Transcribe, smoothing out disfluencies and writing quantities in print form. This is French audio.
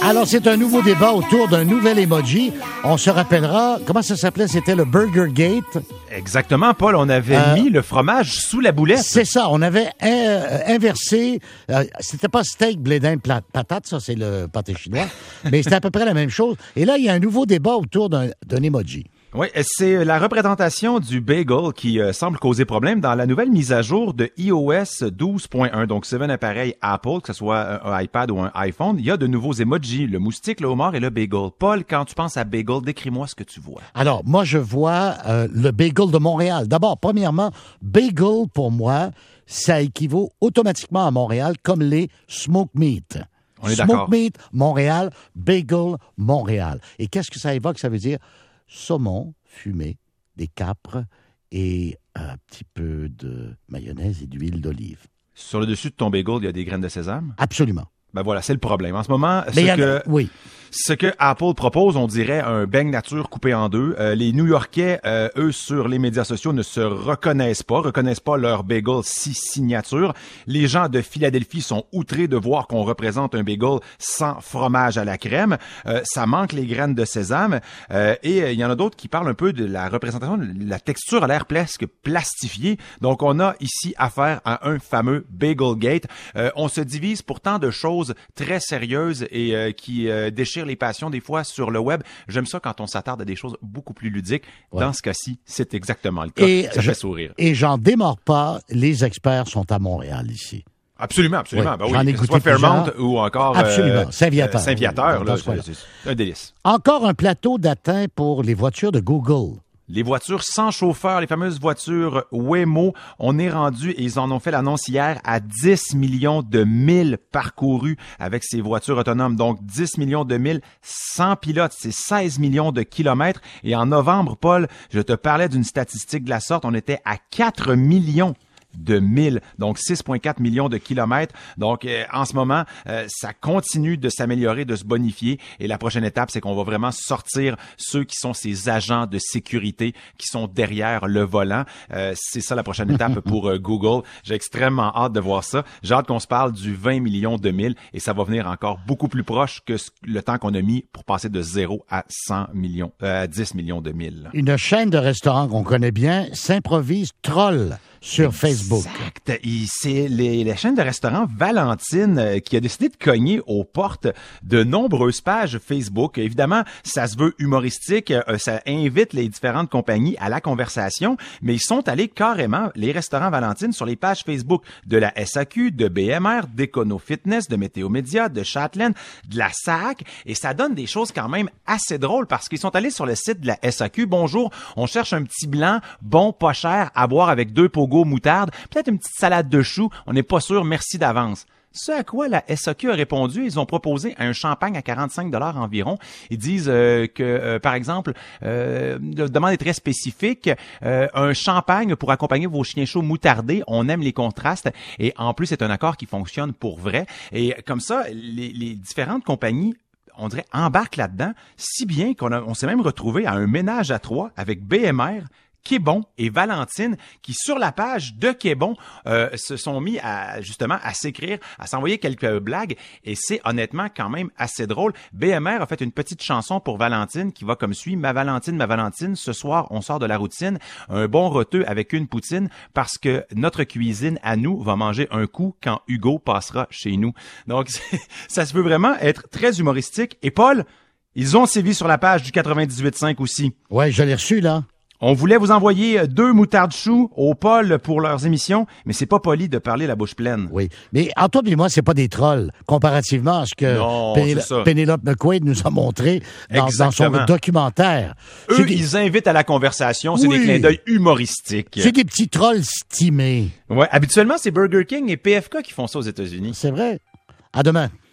Alors, c'est un nouveau débat autour d'un nouvel emoji. On se rappellera, comment ça s'appelait? C'était le Burger Gate. Exactement, Paul. On avait mis le fromage sous la boulette. C'est ça. On avait inversé. C'était pas steak, blé d'Inde, patate. Ça, c'est le pâté chinois. Mais c'était à peu près la même chose. Et là, il y a un nouveau débat autour d'un emoji. Oui, c'est la représentation du bagel qui semble causer problème dans la nouvelle mise à jour de iOS 12.1. Donc, c'est un appareil Apple, que ce soit un iPad ou un iPhone, il y a de nouveaux emojis, le moustique, le homard et le bagel. Paul, quand tu penses à bagel, décris-moi ce que tu vois. Alors, moi, je vois le bagel de Montréal. D'abord, premièrement, bagel, pour moi, ça équivaut automatiquement à Montréal comme les smoke meat. On est d'accord. Smoke meat, Montréal, bagel, Montréal. Et qu'est-ce que ça évoque? Ça veut dire saumon fumé, des capres et un petit peu de mayonnaise et d'huile d'olive. Sur le dessus de ton bagel, il y a des graines de sésame? Absolument. Ben voilà, c'est le problème. En ce moment, oui. Ce que Apple propose, on dirait un beigne nature coupé en deux. Les New-Yorkais, eux, sur les médias sociaux, ne se reconnaissent pas leur bagel si signature. Les gens de Philadelphie sont outrés de voir qu'on représente un bagel sans fromage à la crème. Ça manque les graines de sésame. Et il y en a d'autres qui parlent un peu de la représentation. La texture a l'air presque plastifiée. Donc, on a ici affaire à un fameux Bagel Gate. On se divise pour tant de choses très sérieuses et qui déchirent les passions des fois sur le web. J'aime ça quand on s'attarde à des choses beaucoup plus ludiques. Ouais. Dans ce cas-ci, c'est exactement le cas. Ça fait sourire. Et j'en démords pas, les experts sont à Montréal ici. Absolument. Oui. Ben oui, J'en ai que ce soit Fairmont ou encore Saint-Viateur. Saint-Viateur, là, c'est un délice. Encore un plateau d'atteint pour les voitures de Google. Les voitures sans chauffeur, les fameuses voitures Waymo, on est rendu, et ils en ont fait l'annonce hier, à 10 millions de milles parcourus avec ces voitures autonomes. Donc, 10 millions de milles sans pilote, c'est 16 millions de kilomètres. Et en novembre, Paul, je te parlais d'une statistique de la sorte, on était à 4 millions de milles, donc 6,4 millions de kilomètres. Donc, en ce moment, ça continue de s'améliorer, de se bonifier. Et la prochaine étape, c'est qu'on va vraiment sortir ceux qui sont ces agents de sécurité qui sont derrière le volant. C'est ça la prochaine étape pour Google. J'ai extrêmement hâte de voir ça. J'ai hâte qu'on se parle du 20 millions de milles et ça va venir encore beaucoup plus proche que le temps qu'on a mis pour passer de 0 à 100 millions, 10 millions de milles. Une chaîne de restaurants qu'on connaît bien s'improvise troll sur Facebook. Exact. Et c'est la chaîne de restaurants Valentine qui a décidé de cogner aux portes de nombreuses pages Facebook. Évidemment, ça se veut humoristique, ça invite les différentes compagnies à la conversation, mais ils sont allés carrément, les restaurants Valentine, sur les pages Facebook de la SAQ, de BMR, d'Econo Fitness, de Météo Média, de Chatelaine, de la SAC, et ça donne des choses quand même assez drôles parce qu'ils sont allés sur le site de la SAQ. Bonjour, on cherche un petit blanc, bon, pas cher, à boire avec 2 pogos moutarde, peut-être une petite salade de choux, on n'est pas sûr, merci d'avance. Ce à quoi la SAQ a répondu, ils ont proposé un champagne à 45 $ environ. Ils disent que, par exemple, la demande est très spécifique, un champagne pour accompagner vos chiens chauds moutardés, on aime les contrastes et en plus c'est un accord qui fonctionne pour vrai. Et comme ça, les différentes compagnies, on dirait, embarquent là-dedans, si bien qu'on s'est même retrouvé à un ménage à 3 avec BMR, Québon et Valentine qui, sur la page de Québon, se sont mis à s'écrire, à s'envoyer quelques blagues et c'est honnêtement quand même assez drôle. BMR a fait une petite chanson pour Valentine qui va comme suit. Ma Valentine, ce soir, on sort de la routine. Un bon roteux avec une poutine parce que notre cuisine à nous va manger un coup quand Hugo passera chez nous. Donc, ça se veut vraiment être très humoristique. Et Paul, ils ont sévi sur la page du 98.5 aussi. Ouais, je l'ai reçu, là. On voulait vous envoyer 2 moutardes choux au Paul pour leurs émissions, mais c'est pas poli de parler la bouche pleine. Oui, mais Antoine et moi, c'est pas des trolls, comparativement à ce que Penelope McQuaid nous a montré dans son documentaire. Eux, ils invitent à la conversation, c'est des clins d'œil humoristiques. C'est des petits trolls stimés. Ouais, habituellement, c'est Burger King et PFK qui font ça aux États-Unis. C'est vrai. À demain.